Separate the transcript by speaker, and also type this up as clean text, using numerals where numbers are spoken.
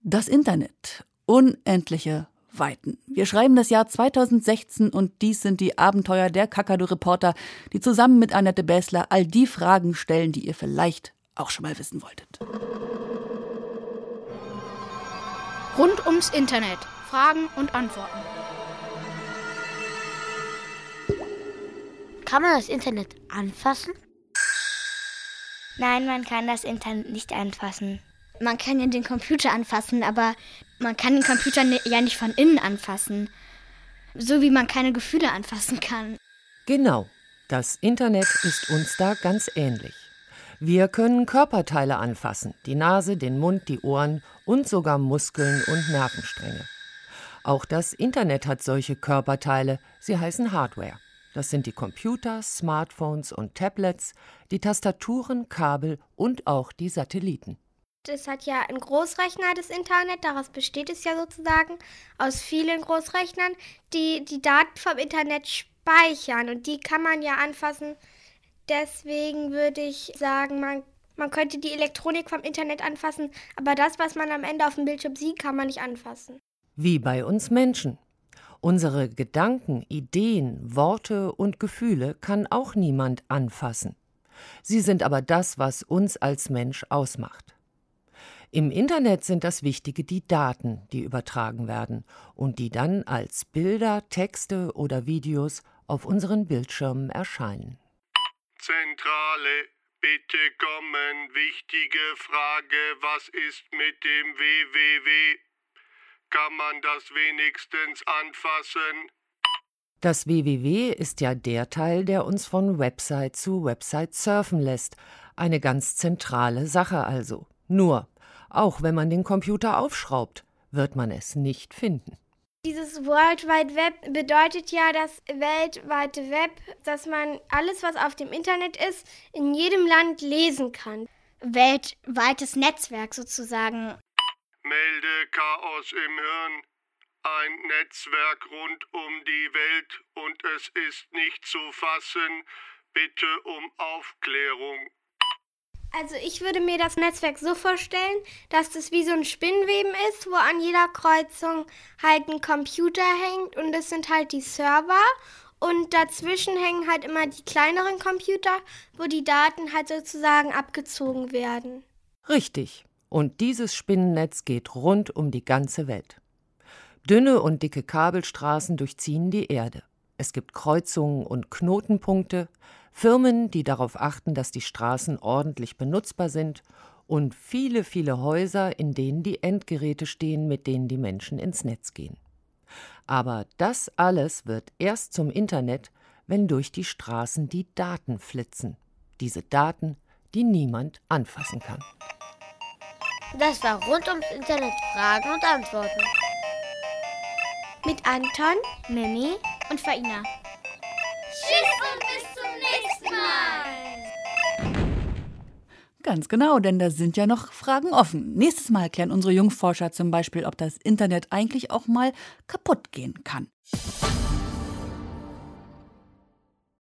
Speaker 1: Das Internet. Unendliche Weiten. Wir schreiben das Jahr 2016 und dies sind die Abenteuer der Kakadu-Reporter, die zusammen mit Annette Bäßler all die Fragen stellen, die ihr vielleicht auch schon mal wissen wolltet.
Speaker 2: Rund ums Internet. Fragen und Antworten.
Speaker 3: Kann man das Internet anfassen?
Speaker 4: Nein, man kann das Internet nicht anfassen.
Speaker 5: Man kann ja den Computer anfassen, aber man kann den Computer ja nicht von innen anfassen. So wie man keine Gefühle anfassen kann.
Speaker 6: Genau, das Internet ist uns da ganz ähnlich. Wir können Körperteile anfassen, die Nase, den Mund, die Ohren und sogar Muskeln und Nervenstränge. Auch das Internet hat solche Körperteile, sie heißen Hardware. Das sind die Computer, Smartphones und Tablets, die Tastaturen, Kabel und auch die Satelliten.
Speaker 7: Es hat ja einen Großrechner, das Internet, daraus besteht es ja sozusagen, aus vielen Großrechnern, die die Daten vom Internet speichern und die kann man ja anfassen. Deswegen würde ich sagen, man könnte die Elektronik vom Internet anfassen, aber das, was man am Ende auf dem Bildschirm sieht, kann man nicht anfassen.
Speaker 6: Wie bei uns Menschen. Unsere Gedanken, Ideen, Worte und Gefühle kann auch niemand anfassen. Sie sind aber das, was uns als Mensch ausmacht. Im Internet sind das Wichtige die Daten, die übertragen werden und die dann als Bilder, Texte oder Videos auf unseren Bildschirmen erscheinen.
Speaker 8: Zentrale, bitte kommen. Wichtige Frage, was ist mit dem www? Kann man das wenigstens anfassen?
Speaker 6: Das www ist ja der Teil, der uns von Website zu Website surfen lässt. Eine ganz zentrale Sache also. Nur, auch wenn man den Computer aufschraubt, wird man es nicht finden.
Speaker 7: Dieses World Wide Web bedeutet ja das weltweite Web, dass man alles, was auf dem Internet ist, in jedem Land lesen kann.
Speaker 5: Weltweites Netzwerk sozusagen.
Speaker 8: Melde Chaos im Hirn. Ein Netzwerk rund um die Welt und es ist nicht zu fassen. Bitte um Aufklärung.
Speaker 7: Also ich würde mir das Netzwerk so vorstellen, dass das wie so ein Spinnweben ist, wo an jeder Kreuzung halt ein Computer hängt und das sind halt die Server und dazwischen hängen halt immer die kleineren Computer, wo die Daten halt sozusagen abgezogen werden.
Speaker 6: Richtig. Und dieses Spinnennetz geht rund um die ganze Welt. Dünne und dicke Kabelstraßen durchziehen die Erde. Es gibt Kreuzungen und Knotenpunkte, Firmen, die darauf achten, dass die Straßen ordentlich benutzbar sind und viele, viele Häuser, in denen die Endgeräte stehen, mit denen die Menschen ins Netz gehen. Aber das alles wird erst zum Internet, wenn durch die Straßen die Daten flitzen. Diese Daten, die niemand anfassen kann.
Speaker 3: Das war rund ums Internet Fragen und Antworten.
Speaker 7: Mit Anton,
Speaker 5: Mimi und Faina.
Speaker 9: Tschüss und bis zum nächsten Mal.
Speaker 1: Ganz genau, denn da sind ja noch Fragen offen. Nächstes Mal klären unsere Jungforscher zum Beispiel, ob das Internet eigentlich auch mal kaputt gehen kann.